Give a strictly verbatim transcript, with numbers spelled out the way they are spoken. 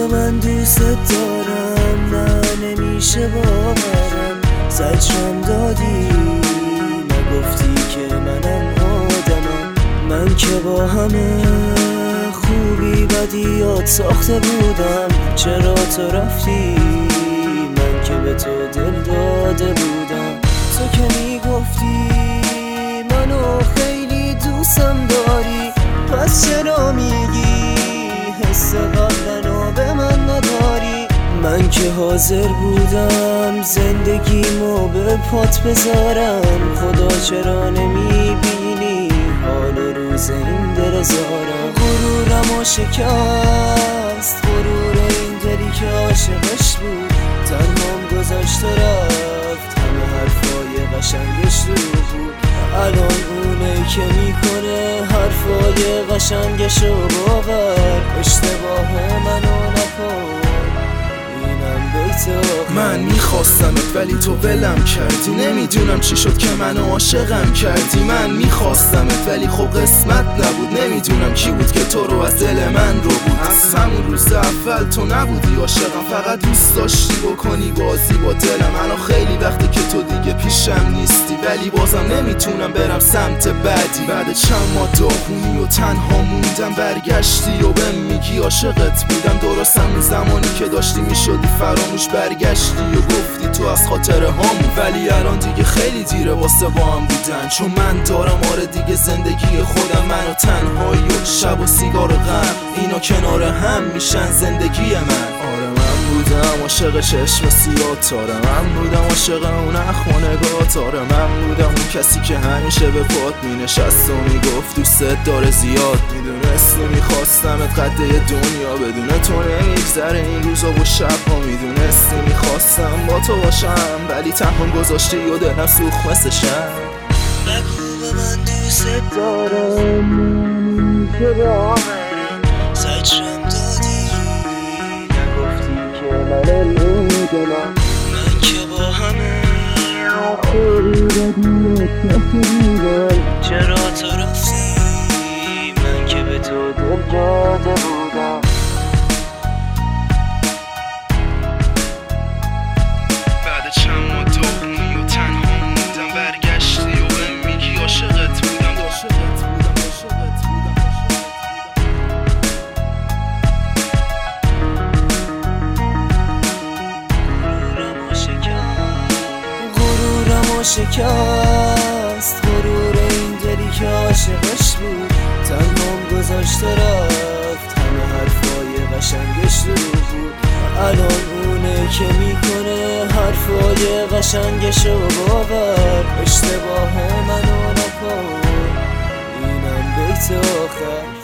خوب من دوست دارم، نه نمیشه باورم. زجرم دادی نگفتی که منم آدمم. من که با همه خوبی بدیات ساخته بودم، چرا تو رفتی؟ من که به تو دل داده بودم. تو که میگفتی منو خیلی دوستم داری، پس چرا میگی حس قبلنو به من نداری؟ من که حاضر بودم زندگیمو به پات بذارم، خدا چرا نمیبینی حال روز این دل زارم؟ غرورمو شکست غرور این دلی که عاشقش بود، تنهام گذاشت و رفت، همه حرفای قشنگش رو بود. الان اونه که میکنه حرفای قشنگشو باور، اشتباه منو نکن، اینم بیت آخر. من میخواستمت ولی تو ولم کردی، نمیدونم چی شد که منو عاشقم کردی. من میخواستمت ولی خب قسمت نبود، نمیدونم کی بود که تو رو از دل من رو بود. از همون روز اول تو نبودی عاشقم، فقط دوست داشتی بکنی بازی با دلم. الان خیلی وقتی که تو دیگه پیشم نیستی، ولی بازم نمیتونم برم سمت بعدی. بعد چند ماه داغونی و تنها موندم، برگشتی و بهم میگی عاشقت بودم. درست همون زمانی که داشتی میشدی فراموش، برگشتی و گفتی تو از خاطره هامون. ولی الان دیگه خیلی دیره واسه با هم بودن، چون من دارم آره دیگه زندگی خودم. من و تنهایی و شب و سیگار و غم، اینا کنار هم میشن زندگی من. آره من بودم عاشق چشم سیاه تاره، من بودم عاشق اون اخم و نگاه تاره، من بودم اون کسی که همیشه به پات مینشست و میگفت دوست داره زیاد. میدونستی میخواستمت قده دنیا، بدون تو نمیگذره این روزا و شبها. میدونستی میخواستم با تو باشم، ولی تنهام گذاشتی و دلم سوخت مثل شم. نگو به من دوست دارم، نمیشه باورم. زجرم دادی نگفتی که منم نمیدونم. من که با همه خوبی بدیات ساخته بودم، چرا تو رفتی؟ من که به تو دل داده بودم. بعد چند ماه داغونی و تنها موندم، برگشتی و بهم میگی عاشقت بودم. عاشقت بودم عاشقت بودم غرورمو شکست غرور این دلی که عاشقش بود، تنهام گذاشت و رفت، همه حرفای قشنگش رو بود. الان اونه که میکنه حرفای قشنگشو باور، اشتباه منو نکن، اینم بیت آخر.